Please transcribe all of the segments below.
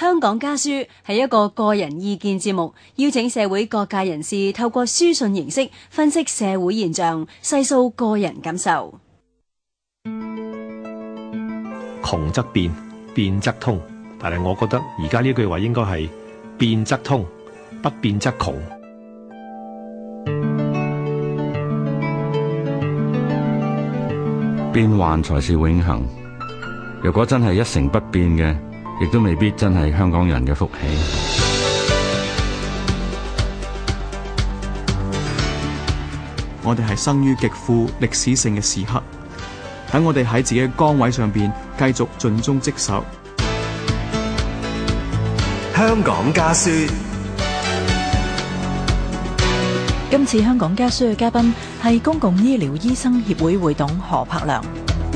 香港家書係一個個人意見節目，邀請社會各界人士透過書信形式分析社會現象，細數個人感受。 窮則變，變則通。但係我覺得而家呢句話應該係變則通，不變則窮。 變幻才是永恆。如果真係一成不變嘅，亦都未必真係香港人嘅福氣。 我哋係生於極富歷史性嘅時刻，等我哋喺自己嘅崗位上邊繼續盡忠職守。 香港家書。 今次香港家書嘅嘉賓係公共醫療醫生協會會董何栢良。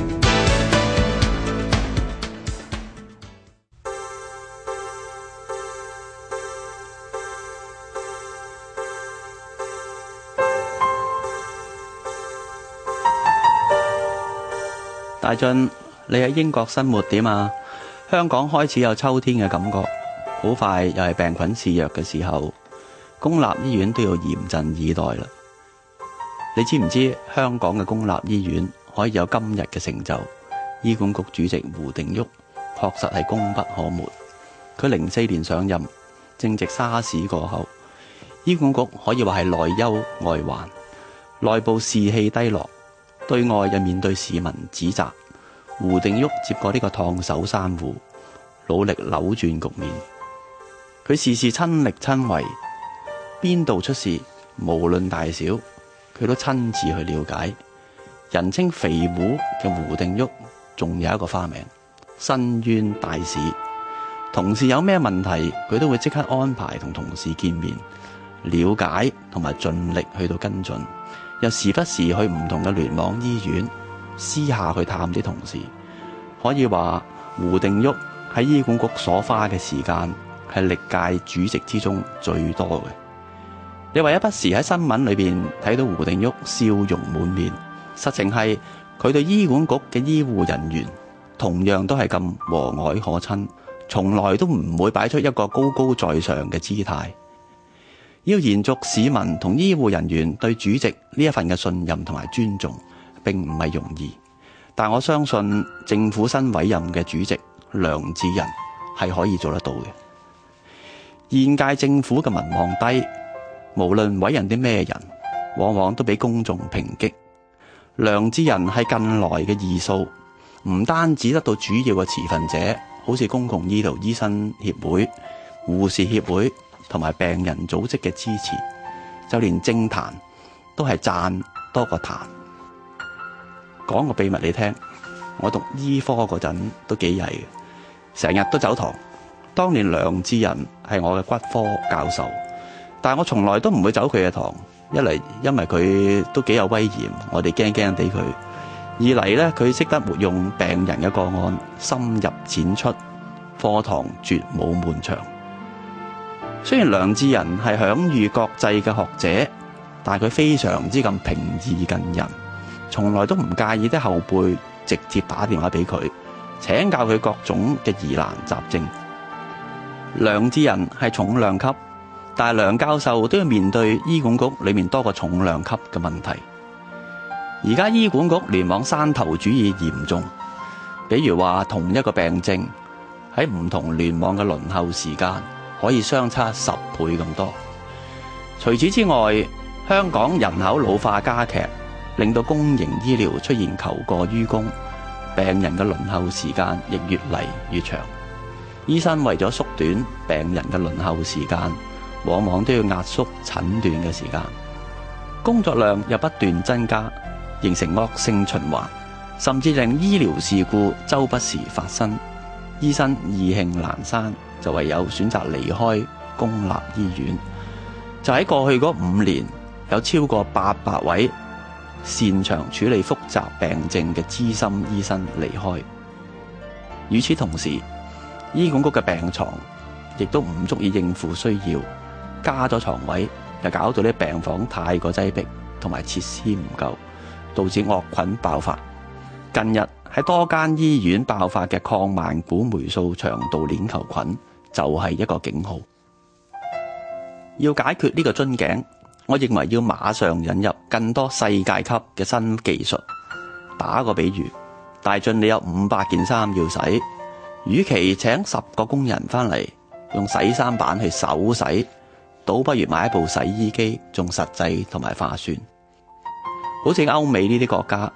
大俊，你喺英國生活點啊？香港開始有秋天嘅感覺，好快又係病菌肆虐嘅時候，公立醫院都要嚴陣以待啦。你知唔知香港嘅公立醫院可以有今日嘅成就？醫管局主席胡定旭確實係功不可沒。佢04年上任，正值沙士過後，醫管局可以話係內憂外患，內部士氣低落，對外又面對市民指責。胡定旭接過呢個燙手山芋，努力扭轉局面。佢事事親力親為，邊度出事無論大小，佢都親自去了解。人稱肥胡嘅胡定旭仲有一個花名申冤大使。同事有咩問題，佢都會即刻安排同同事見面，了解同埋盡力去到跟進，又時不時去唔同嘅聯網醫院私下去探啲同事。可以話胡定旭喺醫管局所花嘅時間係歷屆主席之中最多嘅。你唯一不時喺新聞裏邊睇到胡定旭笑容滿面，實情係佢對醫管局嘅醫護人員同樣都係咁和藹可親，從來都唔會擺出一個高高在上嘅姿態。要延續市民同醫護人員對主席呢一份嘅信任同埋尊重，並唔係容易。但我相信政府新委任嘅主席梁智仁係可以做得到嘅。現屆政府嘅民望低，無論委任啲咩人，往往都俾公眾抨擊。梁智仁係近來嘅異數，唔單止得到主要嘅持份者，好似公共醫療醫生協會、護士協會同埋病人組織嘅支持，就連政壇都係讚多過彈。講個秘密你聽，我讀醫科嗰陣都幾曳嘅，成日都走堂。當年梁智仁係我嘅骨科教授，但係我從來都唔會走佢嘅堂。一嚟因為佢都幾有威嚴，我哋驚驚地佢；二嚟呢，佢識得活用病人嘅個案，深入淺出，課堂絕冇悶場。雖然梁智仁係享譽國際嘅學者，但係佢非常之咁平易近人，從來都唔介意啲後輩直接打電話俾佢，請教佢各種嘅疑難雜症。梁智仁係重量級，但係梁教授都要面對醫管局裏面多個重量級嘅問題。而家醫管局聯網山頭主義嚴重，比如話同一個病症喺唔同聯網嘅輪候時間可以相差10倍咁多。除此之外，香港人口老化加劇，令到公營醫療出現求過於供，病人嘅輪候時間亦越嚟越長。醫生為咗縮短病人嘅輪候時間，往往都要壓縮診斷嘅時間，工作量又不斷增加，形成惡性循環，甚至令醫療事故周不時發生。醫生意興闌珊，就唯有選擇離開公立醫院。就喺過去嗰5年，有超過800位擅長處理複雜病症嘅資深醫生離開。與此同時，醫管局嘅病床亦都唔足以應付需要，加咗床位又搞到啲病房太過擠迫，同埋設施唔夠，導致惡菌爆發。近日喺多間醫院爆發嘅抗萬古黴素腸道鏈球菌， 就係一個警號。要解決呢個樽頸，我認為要馬上引入更多世界級嘅新技術。打個比喻，大俊你有500件衫要洗，與其請10個工人返嚟用洗衫板去手洗，倒不如買一部洗衣機，仲實際同埋划算。好似歐美呢啲國家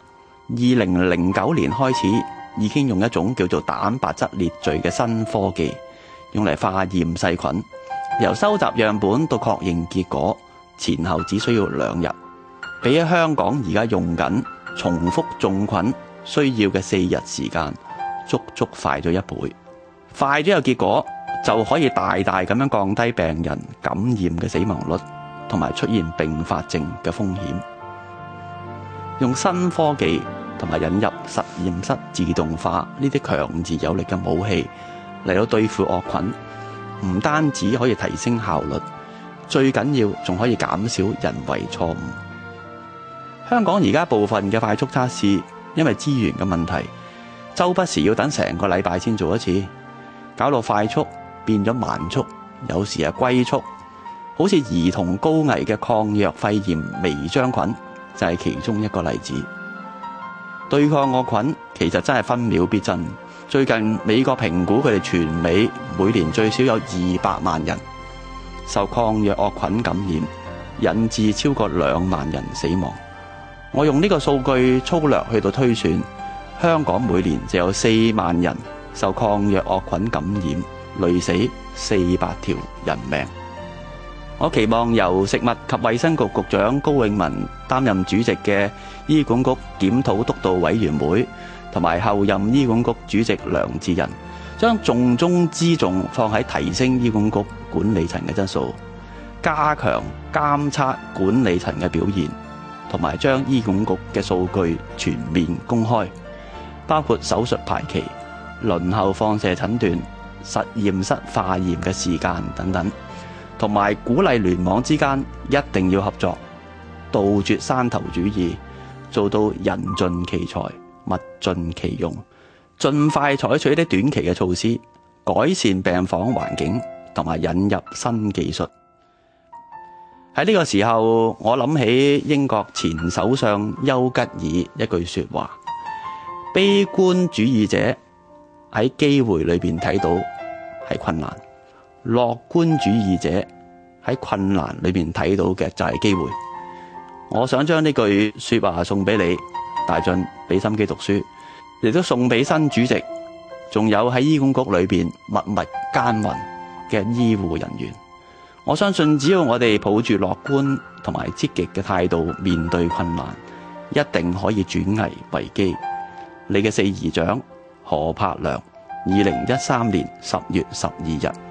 ，2009年開始已經用一種叫做蛋白質列序嘅新科技，用嚟化驗細菌，由收集樣本到確認結果，前後只需要2日，比起香港而家用緊重複種菌需要嘅4日時間，足足快咗1倍。快咗嘅結果就可以大大咁樣降低病人感染嘅死亡率，同埋出現併發症嘅風險。用新科技同埋引入實驗室自動化呢啲強而有力嘅武器嚟到對付惡菌，唔單止可以提升效率，最緊要仲可以減少人為錯誤。香港而家部分嘅快速測試因為資源嘅問題，周不時要等成個禮拜先做一次，搞到快速變咗慢速，有時係龜速。好似兒童高危嘅抗藥肺炎微漿菌就係其中一個例子。對抗惡菌其實真係分秒必爭。最近美國評估佢哋全美每年最少有200萬人受抗藥惡菌感染，引致超過2萬人死亡。我用呢個數據粗略去到推算，香港每年就有4萬人受抗藥惡菌感染，累死400條人命。我期望由食物及衛生局局長高永文擔任主席嘅醫管局檢討督導委員會，同埋後任醫管局主席梁智仁，將重中之重放喺提升醫管局管理層嘅質素，加強監測管理層嘅表現，同埋將醫管局嘅數據全面公開，包括手術排期、輪候放射診斷、實驗室化驗嘅時間等等，同埋鼓勵聯網之間一定要合作，杜絕山頭主義，做到人盡其才、物盡其用，盡快採取一啲短期嘅措施，改善病房環境，同埋引入新技術。喺呢個時候，我諗起英國前首相丘吉爾一句說話：悲觀主義者喺機會裏邊睇到係困難，樂觀主義者喺困難裏邊睇到嘅就係機會。我想將呢句說話送俾你，大俊，俾心機讀書，亦都送俾新主席，仲有喺醫管局裏邊默默耕耘嘅醫護人員。我相信只要我哋抱住樂觀同埋積極嘅態度面對困難，一定可以轉危為機。你嘅4姨長何柏良，2013年10月12日。